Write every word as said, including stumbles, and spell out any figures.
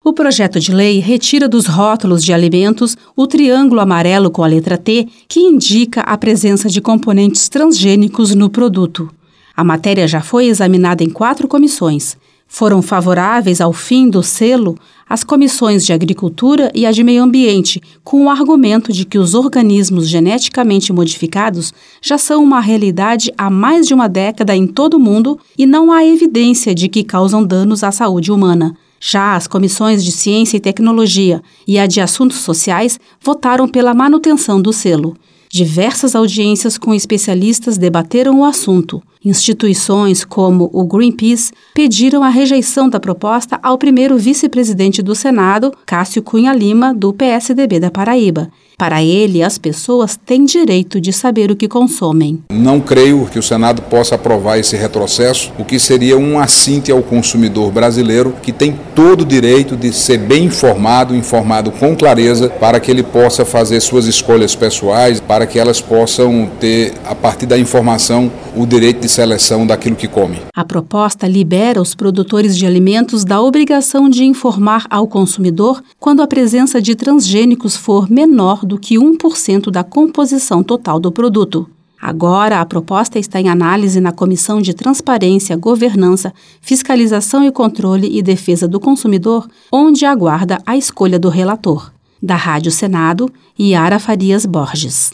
O projeto de lei retira dos rótulos de alimentos o triângulo amarelo com a letra T, que indica a presença de componentes transgênicos no produto. A matéria já foi examinada em quatro comissões. Foram favoráveis ao fim do selo as comissões de Agricultura e a de Meio Ambiente, com o argumento de que os organismos geneticamente modificados já são uma realidade há mais de uma década em todo o mundo e não há evidência de que causam danos à saúde humana. Já as comissões de Ciência e Tecnologia e a de Assuntos Sociais votaram pela manutenção do selo. Diversas audiências com especialistas debateram o assunto. Instituições como o Greenpeace pediram a rejeição da proposta ao primeiro vice-presidente do Senado, Cássio Cunha Lima, do P S D B da Paraíba. Para ele, as pessoas têm direito de saber o que consomem. Não creio que o Senado possa aprovar esse retrocesso, o que seria um assinte ao consumidor brasileiro, que tem todo o direito de ser bem informado, informado com clareza, para que ele possa fazer suas escolhas pessoais, para que elas possam ter, a partir da informação, o direito de seleção daquilo que come. A proposta libera os produtores de alimentos da obrigação de informar ao consumidor quando a presença de transgênicos for menor do que um por cento da composição total do produto. Agora, a proposta está em análise na Comissão de Transparência, Governança, Fiscalização e Controle e Defesa do Consumidor, onde aguarda a escolha do relator. Da Rádio Senado, Yara Farias Borges.